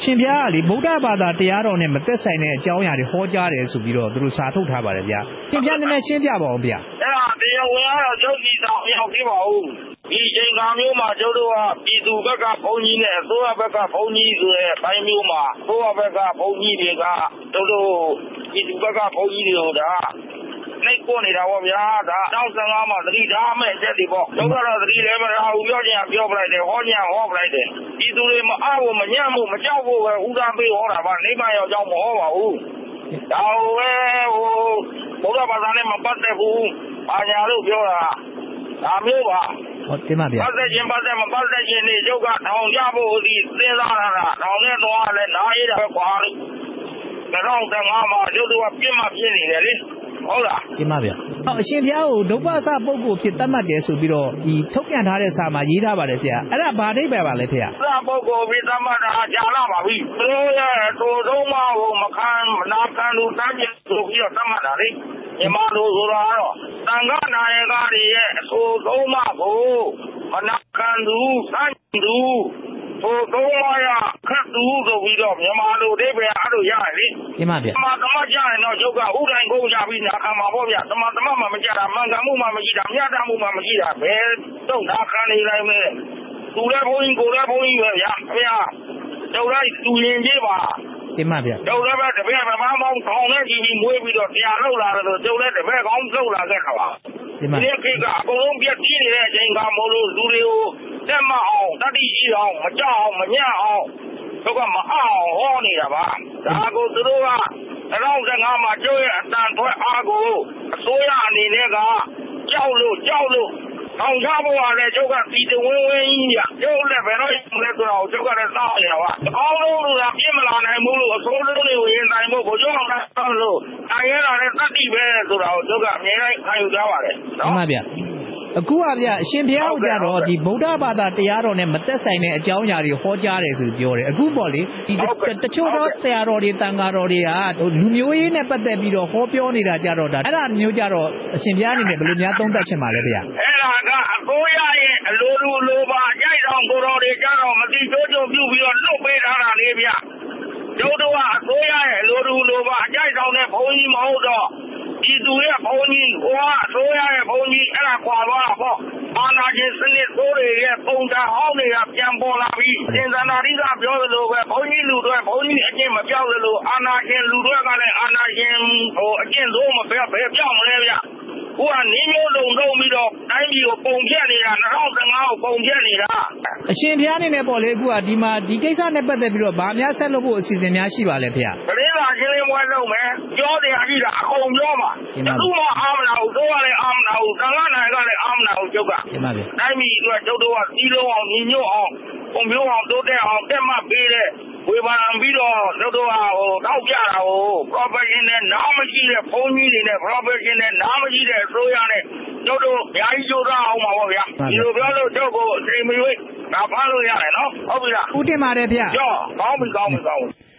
ရှင်ဘုရားကလေဗုဒ္ဓဘာသာတရားတော်နဲ့မသက်ဆိုင်တဲ့အကြောင်းအရာတွေဟောကြားတယ်ဆိုပြီးတော့သူတို့စာထုတ်ထားပါတယ်ဗျာရှင်ဘုရားနည်းနည်းရှင်းပြပါဦးဗျာအဲ့ဒါတရားဝင်ကတော့ကျုပ်ဒီဆောင်ရောက်ပြပါဦးဒီချိန်ခါမျိုးမှာကျုပ်တို့ကပြည်သူဘက်ကဘုန်းကြီးနဲ့အစိုးရဘက်ကဘုန်းကြီးဆိုတဲ့ဘိုင်းမျိုးမှာအစိုးရဘက်ကဘုန်းကြီးတွေကကျုပ်တို့ပြည်သူဘက်ကဘုန်းကြီးတွေကိုဒါနိုင်ကိုနေတာပေါ့ဗျာဒါ2015မှာသတိထားမဲ့ချက်တွေပေါ့ကျုပ်ကတော့သတိလည်းမထားဘူးပြောချင်ပြောပလိုက်တယ်ဟောချင်ဟောပလိုက်တယ်ပြည်သူတွေမအားဘူးမညံ့ဘူးမကြောက်ဘူးပဲဦးစားပေးဟောတာပါနိဗ္ဗာန်ရောက်ကြောင်းမဟောပါဘူးဒါပဲဘုရားဘာသာနဲ့မပတ်သက်ဘူးဘာညာလို့ပြောတာဒါမျိုးပါဟုတ်တင်ပါဗျာပတ်သက်ခြင်းမပတ်သက်ခြင်းနေရုပ်ကထောင်ကြဖို့ဒီစဉ်းစားတာထောင်နဲ့တော့လည်းနားရတာပဲကွာလို့2015မှာရုပ်တို့ကပြင်းမှပြင်းနေတယ်လေဟုတ်လားတင်ပါဗျာအရှင်ဘုရားကိုဒုပ္ပသပုဂ္ဂိုလ်ဖြစ်သတ်မှတ်တယ်ဆိုပြီးတော့ဒီထုတ်ပြန်ထားတဲ့စာမှာရေးထားပါတယ်ဗျာအဲ့ဒါဘာအိဗယ်ပါလဲဗျာသပုဂ္ဂိုလ်ဖြစ်သတ်မှတ်တာကြာလာပါပြီသူတို့ရဲ့တိုဆုံးမကိုမခံနာခံလို့တန်းကျဆိုပြီးတော့သတ်မှတ်တာလေမြန်မာလိုဆိုတာကတော့သံဃာနာယကတွေရဲ့အဆိုဆုံးမကိုမနာခံသူတန်းသူဟိုတော့ရခတ်သူဆိုပြီးတော့မြန်မာလိုအိဗယ်အဲ့လိုရတယ်လေတင်ပါဗျာသမကြရင်တော့ကျုပ်ကဥဒိုင်ကုန်ကြပြီးနာခံမှာပေါ့ဗျာသမမှမကြတာမှန်ကန်မှုမှမရှိတာမြတ်တမှုမှမရှိတာဘယ်တော့နာခံနေလိုက်မဲသူလည်းဘုန်းကြီးကိုလည်းဘုန်းကြီးပဲဗျာခင်ဗျာကျုပ်လိုက်သူရင်ကြီးပါတင်ပါဗျာကျုပ်လည်းပဲတပည့်ဗမာမောင်းထောင်နဲ့ကြီးမွေးပြီးတော့တရားလောက်လာတယ်ဆိုကျုပ်လည်းတပည့်ကောင်းလောက်လာခဲ့တာပါတင်ပါဒီခေတ်ကအကုန်လုံးပြည့်စည်နေတဲ့အချိန်ကမို့လို့လူတွေကိုတက်မအောင်တတိရှိအောင်မကြောက်အောင်မညံ့အောင်သူကမအောင်ဟောနေတာပါဒါကိုသူတို့က2015မှာကျုပ်ရဲ့အတန်ထွက်အားကိုအစိုးရအနေနဲ့ကကြောက်လို့ထောင်ချဖို့ကလည်းကျုပ်ကတီတဝင်းဝင်းကြီးညကျုပ်လည်းဘယ်တော့လဲဆိုတော့ကျုပ်ကလည်းစောင့်နေတာပါအောင်းလုံးလို့ကပြစ်မလာနိုင်ဘူးလို့အစိုးရတွေကိုရင်ဆိုင်ဖို့ဘုရားအောင်လို့တိုင်းရတာလည်းတတိပဲဆိုတော့ကျုပ်ကအမြဲတမ်းခံယူကြပါတယ်နော်မှန်ပါဗျာအခုကဗျအရှင်ဘုရားကြတော့ဒီဗုဒ္ဓဘာသာတရားတော်နဲ့မသက်ဆိုင်တဲ့အကြောင်းအရာတွေဟောကြားတယ်ဆိုပြောတယ်အခုပေါ့လေဒီတချို့တော့ဆရာတော်တွေတန်ဃာတော်တွေကလူမျိုးရေးနဲ့ပတ်သက်ပြီးတော့ဟောပြောနေတာကြတော့ဒါအဲ့ဒါမျိုးကြတော့အရှင်ဘုရားအနေနဲ့ဘယ်လိုများသုံးသပ်ချင်ပါလဲဗျအဲ့ဒါကအစိုးရရဲ့အလိုလူလိုပါအကြိုက်ဆောင်ကိုတော်တွေကြတော့မတိကျိုးကျုံပြုပြီးတော့လွတ်ပေးထားတာလေဗျကျုပ်တို့ကအစိုးရရဲ့အလိုလူလိုပါအကြိုက်ဆောင်တဲ့ဘုန်းကြီးမဟုတ်တော့ပြည်သူရဲ့ဘုန်းကြီးဟိုကအစိုးရရဲ့ဘုန်းကြီးအဲ့ဒါခွာသွားတာပေါ့အာဏာရှင်စနစ်ဆိုးတွေရဲ့ပုံစံဟောင်းတွေကပြန်ပေါ်လာပြီးသင်္သနာတိကပြောသလိုပဲဘုန်းကြီးလူတွေဘုန်းကြီးအကျင့်မပြောက်သလိုအာဏာရှင်လူတွေကလည်းအာဏာရှင်အကျင့်ဆိုးမပဲဘယ်ပြောက်မလဲဗျဟိုကနင်းမျိုးလုံးလုံးပြီးတော့တိုင်းပြည်ကိုပုံပြက်နေတာ2015ကိုပုံပြက်နေတာအရှင်ဘုရားအနေနဲ့ပေါ့လေအခုကဒီမှာဒီကိစ္စနဲ့ပတ်သက်ပြီးတော့ဗာများဆက်လုပ်ဖို့အစီအစဉ်များရှိပါလဲဗျာပရိသတ်ရှင်းလင်းပွဲလုပ်မယ်ပြောတရားကြီးတာအကုန်ပြောမှာသူ့မအားမနာဘူးတို့ကလည်းအားမနာဘူးသံဃာနိုင်ကလည်းအားမနာဘူးကျုပ်ကတင်ပါဗျာတိုင်းပြည်အတွက်ကျုပ်တို့ကစီးလုံးအောင်ညီညွတ်အောင်ပုံမျိုးအောင်တိုးတက်အောင်တက်မှတ်ပေးတဲ့ဝေဖန်ပြီးတော့ကျုပ်တို့ကထောက်ပြတာကို professional နားမရှိတဲ့ဘုန်းကြီးတွေနဲ့ professional နားမရှိတဲ့အစိုးရနဲ့ကျုပ်တို့အများကြီးကြိုးစားအောင်ပါပေါ့ဗျာဒီလိုပြောလို့ကျုပ်ကိုအချိန်မရွေးဒါဖမ်းလို့ရတယ်နော်ဟုတ်ပြီလားဦးတင်ပါတယ်ဗျာကြောကောင်းပြီ